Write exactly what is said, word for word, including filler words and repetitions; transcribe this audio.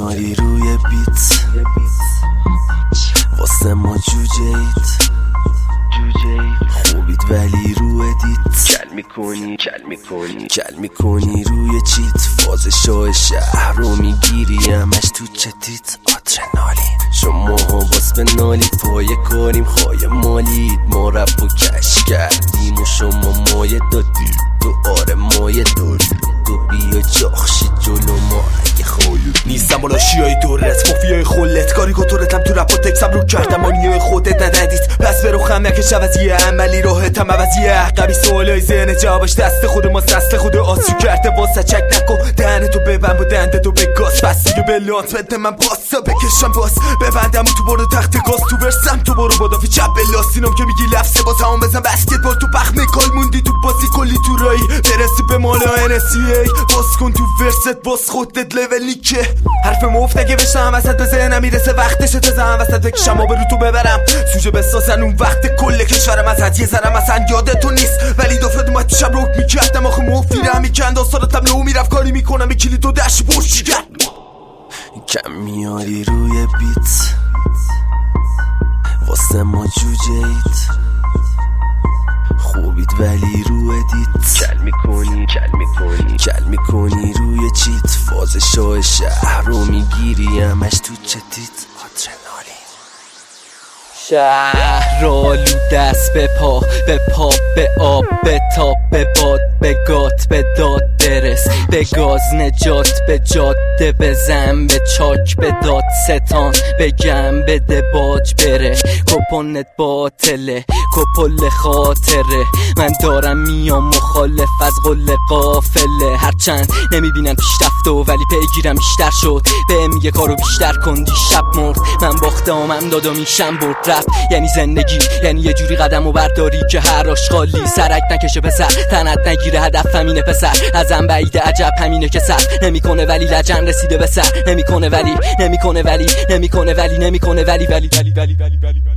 میاری روی بیت واسه ما جوجیت خوبید ولی رو ادیت کل میکنی کل میکنی کل میکنی روی چیت فاز شاه شهر رو میگیری همش تو چتیت آدرنالین شما ها باز به نالید پای کاریم خواهی مالید ما رفت و کش کردیم و شما مایه دادید تو آره مایه دارید تو بیا جاخشید جلو ما اگه خواهید نیستم بالا شیای دورت مافیای خولت کاری کتورتم تو رپ و تکسم رو کردم آنیای خودت ندادید پس برو خم نکش عوضیه عملی راحتم عوضیه عقبی سوالای ذهن جوابش دست خود ما دست خود آسیو کرده واسه چک نکن دهن تو ببند با دنده تو بگاز بس دیگه به لانت بده من باستا بکشم باز ببندم و تو برو تخت گاز تو برسم تو برو بادافی چپ لاستینم که میگی لفظه باز همون بزن بسکتبال تو پخمه کال موندی تو بازی کلی تو رایی برسی به مالا ان اس ای باز کن تو ورست باز خودت لول نیکه حرف مفت اگه بشنم وسط به ذهنم میرسه وقتشه تا زنم وسط بکشم آب رو تو ببرم سوژه بسازن اون وقت کل کشورم از هدیه زنم اصلا یادتون نیست ولی دفعه اومد شب روک میکردم آخه مفیرم میکند آثارتم لو میرفت کاری میکنم کلی تو دشت برشیگر کم میاری روی بیت واسه ما جوجیت خوبید ولی رو ادیت کل میکنی کل میکنی کل میکنی روی چیت فاز شاه شهر رو میگیری همش تو چتیت آدرنالین شهر آلو دست به پا به پا به آب به تاب به باد به گات به داد برس به گاز نجات به جاده بزن به چاک به داد ستان به گم بده باج بره کپونت باطله کپل خاطره من دارم میام مخالف از قل قافله هرچند نمیبینم پیشرفت و ولی پیگیرم بیشتر شد به میگه کارو بیشتر کن دیشب مرد من باختم هم دادا میشم برد رفت یعنی زندگی یعنی یه جوری قدم و برداری که هر آشغالی سرک نکشه پسر تنت نگیره هدف همینه پسر ازم بعیده عجب همینه که سر نمیکنه ولی لجن رسیده به سر نمیکنه ولی نمیکنه ولی نمیکنه ولی نمیکنه ولی ولی ولی ولی ولی ولی